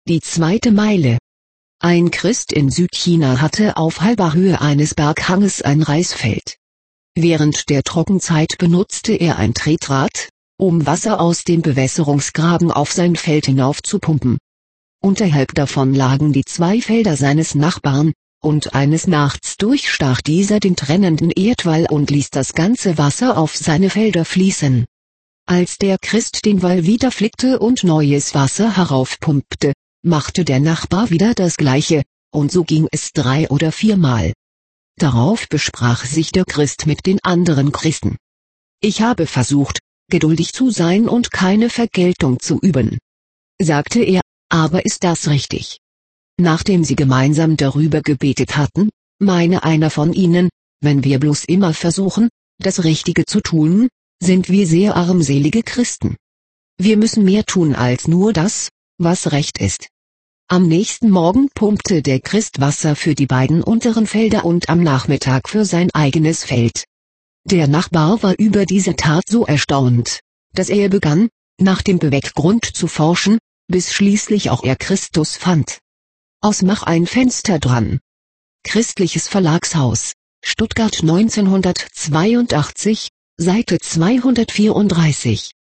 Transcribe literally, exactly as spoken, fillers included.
Die zweite Meile. Ein Christ in Südchina hatte auf halber Höhe eines Berghanges ein Reisfeld. Während der Trockenzeit benutzte er ein Tretrad, um Wasser aus dem Bewässerungsgraben auf sein Feld hinauf zu pumpen. Unterhalb davon lagen die zwei Felder seines Nachbarn, und eines Nachts durchstach dieser den trennenden Erdwall und ließ das ganze Wasser auf seine Felder fließen. Als der Christ den Wall wieder flickte und neues Wasser heraufpumpte, machte der Nachbar wieder das Gleiche, und so ging es drei oder viermal. Darauf besprach sich der Christ mit den anderen Christen. Ich habe versucht, geduldig zu sein und keine Vergeltung zu üben, sagte er, aber ist das richtig? Nachdem sie gemeinsam darüber gebetet hatten, meine einer von ihnen, wenn wir bloß immer versuchen, das Richtige zu tun, sind wir sehr armselige Christen. Wir müssen mehr tun als nur das, was recht ist. Am nächsten Morgen pumpte der Christ Wasser für die beiden unteren Felder und am Nachmittag für sein eigenes Feld. Der Nachbar war über diese Tat so erstaunt, dass er begann, nach dem Beweggrund zu forschen, bis schließlich auch er Christus fand. Aus Mach ein Fenster dran. Christliches Verlagshaus, Stuttgart neunzehnhundertzweiundachtzig, Seite zweihundertvierunddreißig.